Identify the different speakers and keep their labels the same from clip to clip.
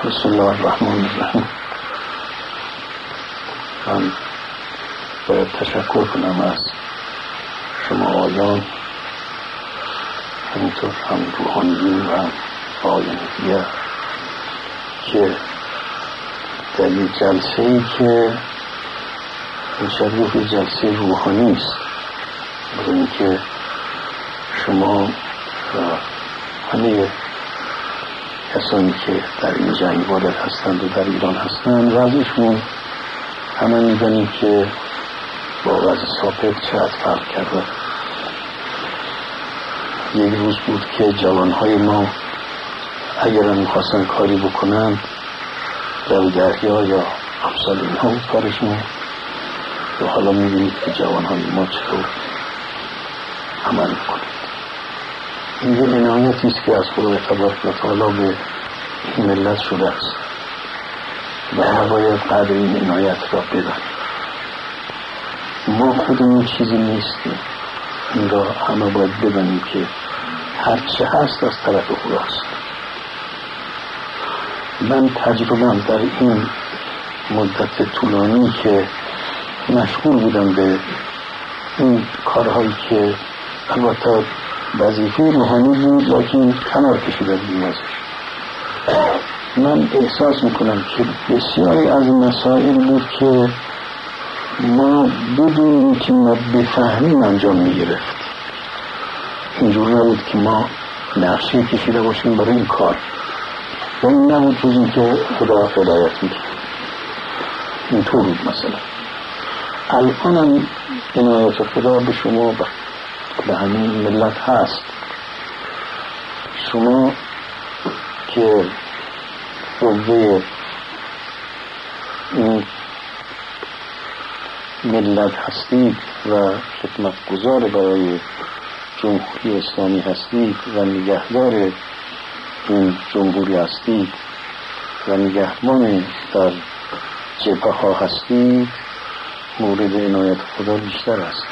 Speaker 1: بسم الله الرحمن الرحیم. من باید تشکر کنم از شما آقایان، همینطور هم روحانیون و هم آقایان دیگر که در یک جلسه‌ای که میشه گفت جلسه روحانی است، برای اینکه شما و همه کسانی که در این جنگ وارد هستند و در ایران هستند وضعشون همه میدانیم که با وضع سابق چقدر فرق کرده. یک روز بود که جوانهای ما اگر میخواستن کاری بکنند رو دریا یا امثال اینها بود کارشون، و حالا میبینید که جوانهای ما چطور عمل میکنند. این یه عنایتی است که از خدای تبارک و تعالی به این ملت شده است و همه باید قدر این عنایت را بدانیم. ما خودمون چیزی نیستیم، این را همه باید بدانیم که هرچه هست از طرف خداست. من تجربه‌ام در این مدت طولانی که مشغول بودم به این کارهایی که البته وظیفه روحانی بود لکن کنار کشیده بودیم ازش، من احساس میکنم که بسیاری از این مسائل بود که ما بدون که ما بفهمیم انجام میگرفت. اینجور نبود که ما نقشه کشیده باشیم برای این کار و این نبود جز این که خدا هدایت میده. اینطور بود. مثلا الان هم عنایت خدا به شما به همین ملت هست. شما که قوه این ملت هستید و خدمتگزار برای جمهوری اسلامی هستید و نگهدار این جمهوری هستید و نگهبان در جبهه ها هستید، مورد عنایت خدا بیشتر است.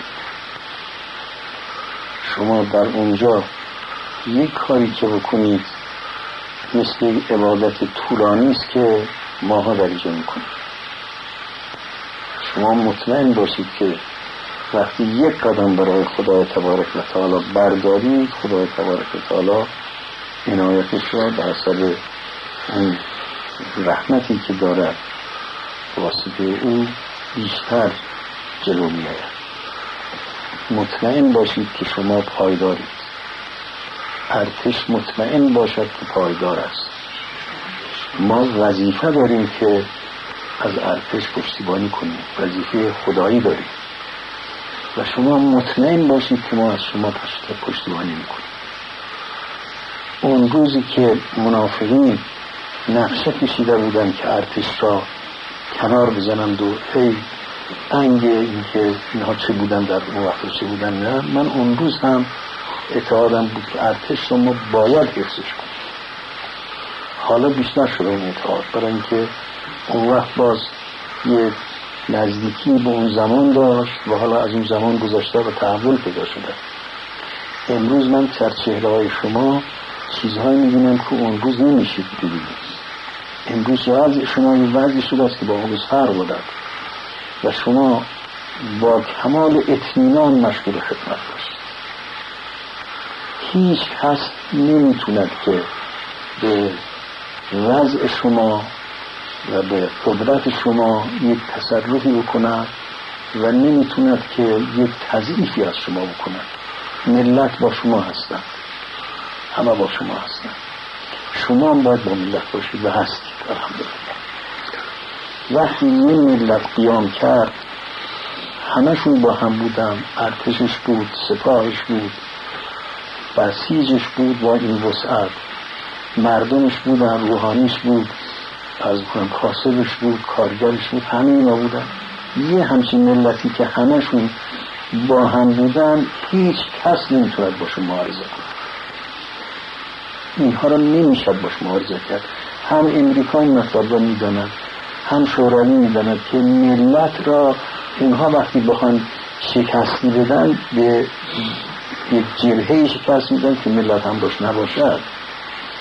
Speaker 1: شما در اونجا یک کاری که بکنید مثل عبادت طولانی است که ماها در اینجا میکنید. شما مطمئن باشید که وقتی یک قدم برای خدای تبارک و تعالی بردارید، خدای تبارک و تعالی عنایتش را به حسب اون رحمتی که دارد واسطه او بیشتر جلو میآید. مطمئن باشید که شما پایدارید. ارتش مطمئن باشد که پایدار است. ما وظیفه داریم که از ارتش پشتیبانی کنیم، وظیفه خدایی داریم و شما مطمئن باشید که ما از شما پشتیبانی میکنیم. اون روزی که منافقین نقشه کشیده بودن که ارتش را کنار بزنند و هی انگ این که اینها چه بودن در اون وقت چه بودن، نه، من اون روز هم اعتقادم بود که ارتش رو ما باید حفظش کنیم. حالا بیشتر شده اون اعتقاد، برای اینکه اون وقت باز یه نزدیکی به اون زمان داشت و حالا از اون زمان گذشته و تحول پیدا شده. امروز من در چهره‌های شما چیزهایی می‌بینم که اون روز نمی‌شید ببینید. امروز وضع شما یه وضعی شده است که با اون روز فرق دارد و شما با کمال اطمینان مشغول خدمت باشید. هیچ کس نمیتوند که به وضع شما و به قدرت شما یک تصرفی بکند و نمیتوند که یک تضعیفی از شما بکند. ملت با شما هستند، همه با شما هستند. شما هم باید با ملت باشید و هستید. الحمدلله. وقتی یه ملت قیام کرد همشون با هم بودن، ارتشش بود، سپاهش بود، بسیجش بود با این وسعت، مردمش بودن، روحانیش بود، از کاسبش بود، کارگرش بود، همه اینا بودن. یه همچین ملتی که همشون با هم بودن هیچ کس نمیتوند باشه معارضه کنه. اینها را نمیشد باشه معارضه کرد. هم امریکا این مطلب را میداند، هم شوروی میداند که ملت را اینها وقتی بخوان شکستی بدن به یک جرهه شکست میدن که ملت هم باش نباشد.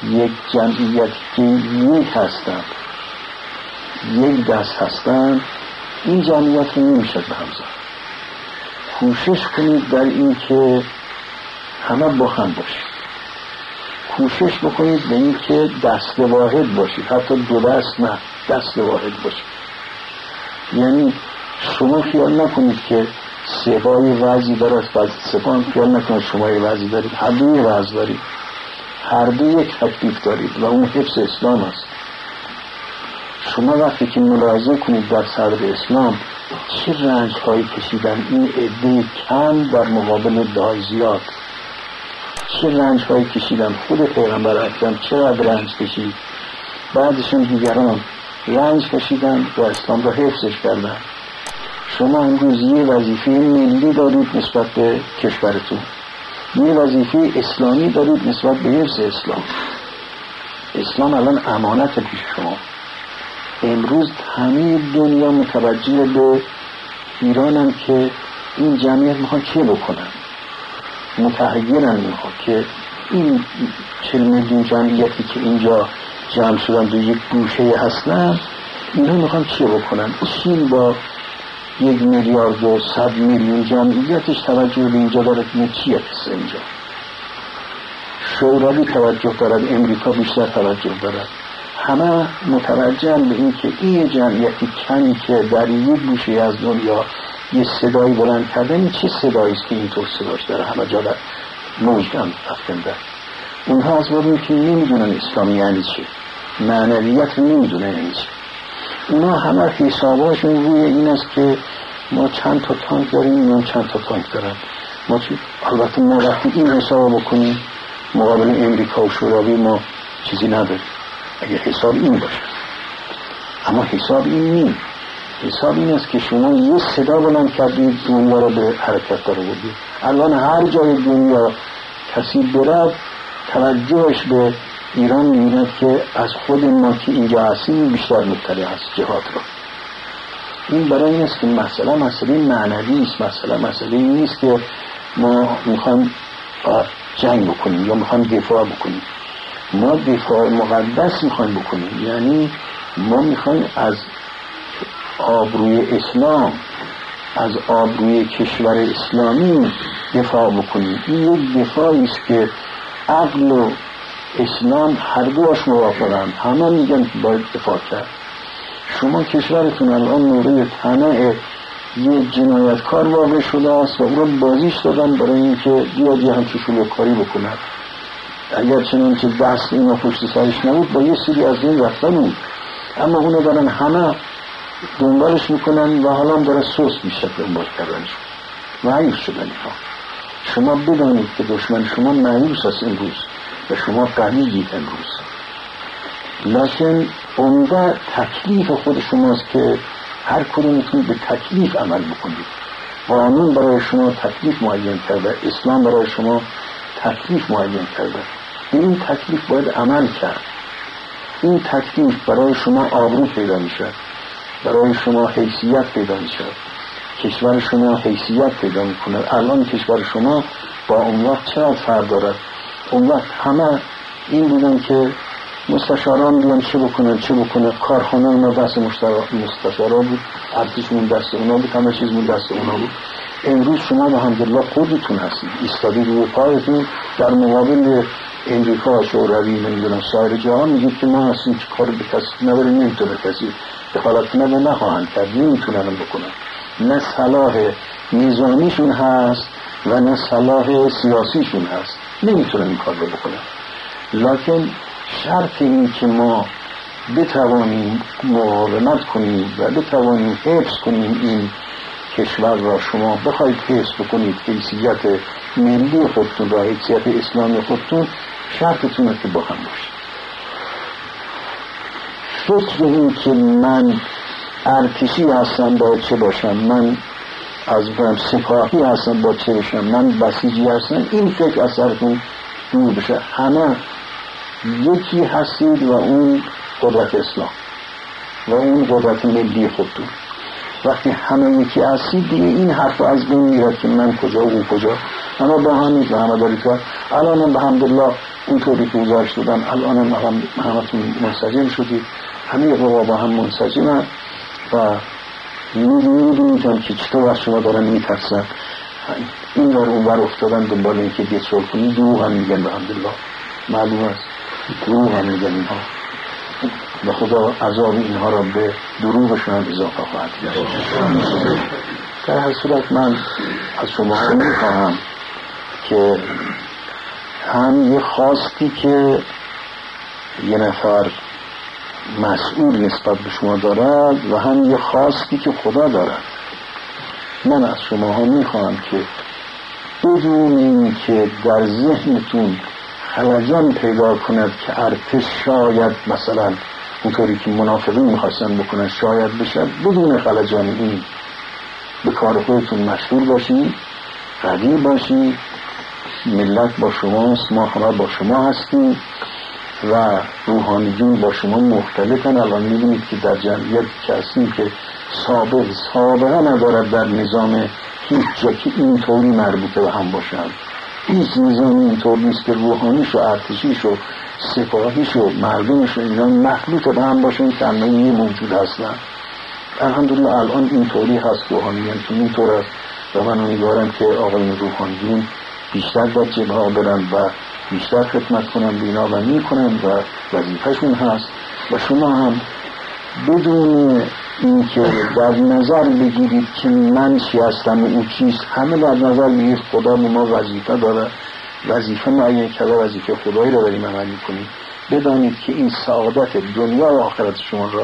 Speaker 1: یک جمعیت که یک هستند، یک دست هستند، این جمعیت رو نمیشه به هم زد. کوشش کنید در این که همه با هم باشید، کوشش بکنید به این که دست واحد باشید، حتی دو دست نه، دست واحد باشید. یعنی شما خیال نکنید که سپاهی وضعی دارد و سپاه خیال نکنید شما یه وضعی دارید، هر دوی وضع دارید، هر دو یک تکلیف دارید و اون حفظ اسلام است. شما وقتی که ملاحظه کنید در صدر اسلام چه رنج هایی کشیدن این عده کم در مقابل ادعای زیاد، چه رنج هایی کشیدن. خود پیغمبر اکرم چقدر رنج کشید، بعدشون دیگران رنج کشیدن و اسلام را حفظش کردن. شما امروز یه وظیفه ملی دارید نسبت به کشورتون، یه وظیفه اسلامی دارید نسبت به حفظ اسلام. اسلام الان امانت پیش شما. امروز همه دنیا متوجه به ایرانن که این جمعیت میخوان چه بکنن، متحیرن اینها که این 40 میلیون جمعیتی که اینجا جمع شدن دو یک گوشه هستن، اینها میخوان چه بکنن. چین با 1 میلیارد و 100 میلیون جمعیتش توجه به اینجا داره که چیه قصه اینجا. شوروی توجه دارد، امریکا بیشتر توجه دارد، همه متوجهن به این که این جمعیتی کمی که در یک گوشه از دنیا یه صدایی بلند کردن، این چه صدایی است که اینطور صداش داره همه جا در موجم افکنده. اونها از بابی که نمیدونن اسلامی یعنی چه، معنویت رو نمیدونن یعنی چه. اونها همه حساباشون روی این است که ما چند تا تانک داریم، اون چند تا تانک دارن. ما البته ما وقتی این حساب بکنیم مقابل امریکا و شوروی ما چیزی نداریم اگه حساب این باشه. اما حساب این نیست. حساب این است که شما یه صدا بلند کردید، دنیا رو به حرکت داره بودید. الان هر جای دنیا کسی برد توجهش به ایران می‌بیند که از خود ما که اینجا هستیم بیشتر مطلع است جهاد را. این برای این است که مسئله معنوی است، مسئله این نیست که ما میخوایم جنگ بکنیم یا میخوایم دفاع بکنیم. ما دفاع مقدس میخوایم بکنیم، یعنی ما میخوایم از آبروی اسلام، از آبروی کشور اسلامی دفاع بکنیم. این یک دفاعی است که عقل و اسلام هر دوش موافقند، همه میگن که باید دفاع کرد. شما کشورتون الان نوره طمع یه جنایتکار واقع شده است و او را بازیش دادن برای اینکه بیاد یه همچه شلوغ‌کاری بکنن. اگر چنانچه دست اینا پشت سرش نبود با یه سری از این رفتن بود، اما اونو دارن همه دنبالش میکنن و حالا هم داره سوس میشه دنبال کردنش. مایوس شدن اینها. شما بدانید که دشمن شما مایوس است امروز و شما قویید امروز، لکن عمده تکلیف خود شماست که هر کدومتون به تکلیف عمل بکنید. قانون برای شما تکلیف معین کرده، اسلام برای شما تکلیف معین کرده. این تکلیف باید عمل کرد. این تکلیف برای شما آبرو پیدا میشه، برای شما حیثیت پیدا میشه، کشور شما حیثیت پیدا میکنه. الان کشور شما با اون وقت چقدر فرق دارد. اون وقت همه این بودن که مستشاران بیان چه بکنن، کارخانه اونا دست مستشاران بود، ارتشمون دست اونا بود، همه چیزمون دست اونا بود. امروز شما به الحمدلله خودتون هستید، ایستادید روی پایتون در مقابل امریکا، شوروی، نمیدونم سایر جهان میگید که ما هستیم که کار به کسی نداره، نمیتونه کسی دخالت کنه، نخواهند کرد، نمیتونن بکنن. نه صلاح نظامیشون هست و نه صلاح سیاسیشون هست، نمیتونن این کار رو بکنن. لکن شرط این که ما بتوانیم مقاومت کنیم و بتوانیم حفظ کنیم این کشور را، شما بخواید حفظ بکنید حیثیت ملی خودتون را، حیثیت اسلامی خودتون، شرطتونه که با هم باشید. فکر این که من ارتشی هستم با چه باشم، من از سپاهی هستم با چه باشم، من بسیجی هستم، این فکر از سرتون دور بشه. همه یکی هستید و اون قدرت اسلام و اون قدرت ملی خودتون. وقتی همه یکی هستید دیگه این حرف از بین میرد که من کجا و او کجا، اما با هم نیست و همه دارید کار. الان هم به الحمدلله اونطوری که گذاشت دادن الان هم همتون منسجم شدید، همه قوا با هم منسجمن و میدونید که چطور از شما دارن میترسن، این ور اون ور افتادن دنبال این که گیت رول کنید. دروغ هم میگن الحمدلله، معلوم است دروغ هم میگن اینها و خدا عذاب اینها را به دروغشون هم اضافه خواهد کرد. در هر صورت من از شما میخواهم که هم یه خواستی که یه نفر مسئول نسبت به شما دارد و هم یه خواستی که خدا دارد. من از شما ها میخواهم که بدون این که در ذهنتون خلجان پیدا کند که ارتش شاید مثلا اونطوری که منافقین میخواستن بکنن شاید بشد، بدون خلجان این به کار خودتون مشغول باشید، قوی باشید. ملت با شماست، ما همه با شما هستیم و روحانیون با شما مختلفن. الان میبینید که در جمعیت که هستیم که سابقه ندارد در نظام هیچ جا که اینطوری مربوطه به هم باشن. هیچ نظام اینطور نیست که روحانیش و ارتشیش و سپاهیش و مردمش و اینا مخلوط به هم باشن، تنهایی موجود هستن. الحمدلله الان اینطوری هست، روحانیون تو اینطور است و من امیدوارم که آقایون روحانیون بیشتر در جبهه برن و بیشتر خدمت کنن بینا و میکنن و وظیفه‌شون هست. و شما هم بدون اینکه در نظر بگیرید که من چی هستم و او چیست، همه در نظر بگیرید خدا ما وظیفه داره، وظیفه معین کرده، وظیفه خدایی رو داریم عمل میکنیم. بدانید که این سعادت دنیا و آخرت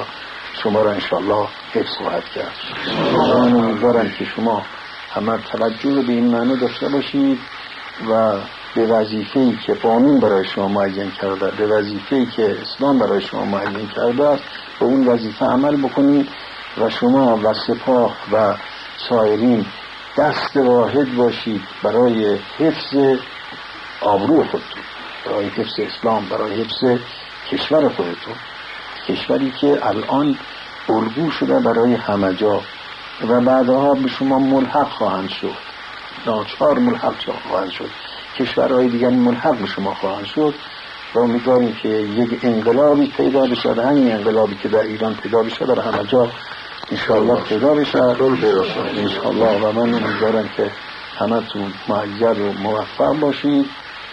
Speaker 1: شما را انشاءالله حفظ خواهد کرد. من امیدوارم که شما همه توجه به این معنی داشته باشید و به وظیفه‌ای که قانون برای شما معین کرده، به وظیفه‌ای که اسلام برای شما معین کرده است، به اون وظیفه عمل بکنید و شما و سپاه و سایرین دست واحد باشید برای حفظ آبروی خودتون، برای حفظ اسلام، برای حفظ کشور خودتون، کشوری که الان الگو شده برای همه جا و بعدها به شما ملحق خواهند شد، ناچار ملحق خواهند شد، کشورهای دیگر ملحق به شما خواهند شد و امیدواریم که یک انقلابی پیدا بشه، همین انقلابی که در ایران پیدا بشه در همه جا انشاءالله پیدا بشه انشاءالله. و من امیدوارم که همه تو معید و موفق باشید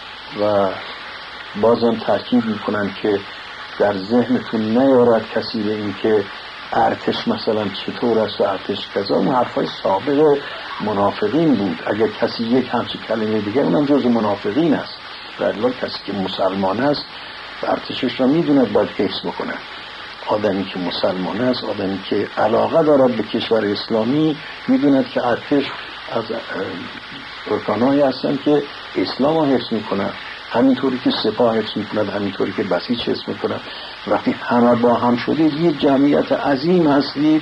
Speaker 1: و بازم تاکید میکنن که در ذهنتون نیارد کسی به این که ارتش مثلا چطور است و ارتش کذا، اون حرفای سابق منافقین بود. اگر کسی یک همچین کلمه دیگه اونم جز منافقین است. در حال کسی که مسلمان است و ارتشش را میدونه باید حفظ بکنه. آدمی که مسلمان است، آدمی که علاقه دارد به کشور اسلامی، میدوند که ارتش از ارکانهایی هستن که اسلام را حفظ میکنن، همینطوری که سپاه حفظ میکنن، همینطوری که بسیج حفظ میکنن. وقتی همه با هم شدید یک جمعیت عظیم هستید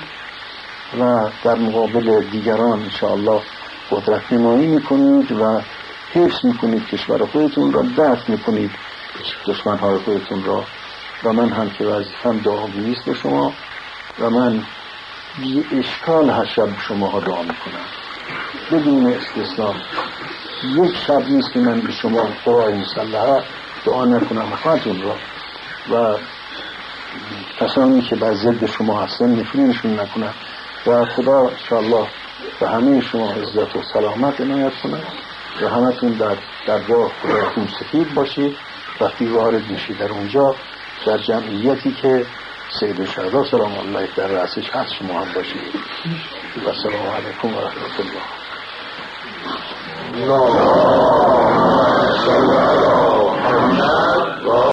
Speaker 1: و در مقابل دیگران انشاءالله قدرت نمایی میکنید و حفظ میکنید کشور خودتون را، دفع میکنید دشمنهای خودتون را. و من هم که وظیفه‌ام دعاگویی است به شما و من بی اشکال هر شب شما ها دعا میکنم بدون استثناء. یک شب نیست که من به شما قوای مسلحه دعا نکنم خودتون را و کسانی که بر ضد شما هستن نفرینشون نکنم و خدا انشاءالله به همه شما عزت و سلامت عنایت کنه و همتون در درگاه خدایتون سفید باشید. وقتی وارد میشید در اونجا در جمعیتی که سید الشهدا سلام الله در رأسش هست شما هم باشید. و سلام علیکم و رحمت الله.